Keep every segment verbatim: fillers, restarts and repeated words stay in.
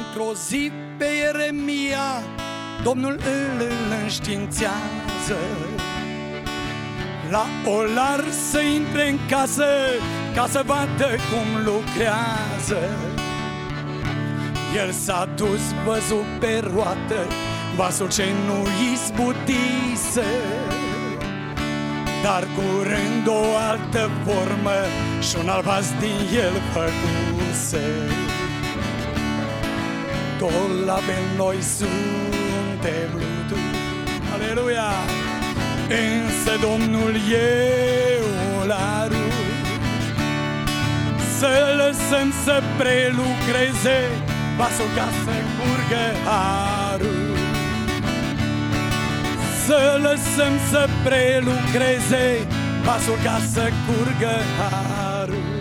Într-o zi pe Ieremia Domnul îl înștiințează, la olar să intre în casă ca să vadă cum lucrează. El s-a dus, văzut pe roată vasul ce nu izbutise, dar curând o altă formă și un alt vas din el făcuse. Tot la fel noi suntem luduri, aleluia! Însă Domnul e olarul, să lăsăm să prelucreze vasul ca să curgă harul. Să lăsăm să prelucreze vasul ca să curgă harul.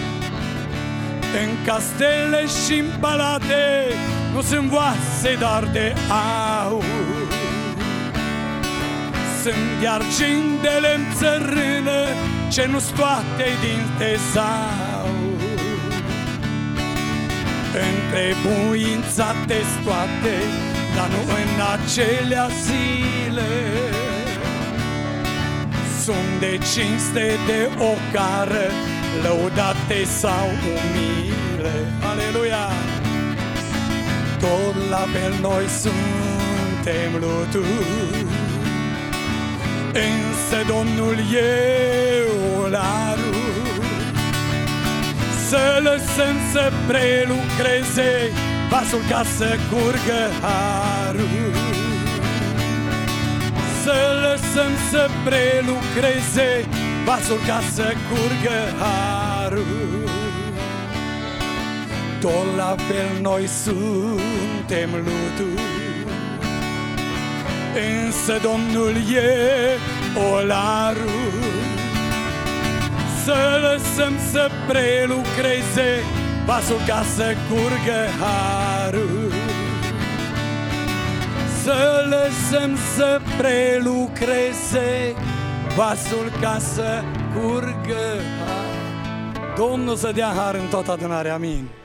În castele și în palate nu sunt voase, dar de aur. Sunt de argint, de lemn țărână, ce nu scoate din tezaur. Întrebuințate-s toate, dar nu în acelea zile. Sunt de cinste, de ocară, lăudate sau umile. Aleluia! Tot la fel noi suntem luduri, însă Domnul e olarul. Să lăsăm să prelucreze vasul ca să curgă harul. Să lăsăm să prelucreze vasul ca să curgă harul. Tot la fel noi suntem luduri, însă Domnul e olarul. Să lăsăm să prelucreze vasul ca să curgă harul. Să lăsăm să prelucreze vasul ca să curgă har. Domnul să dea har în toată adunarea, amin.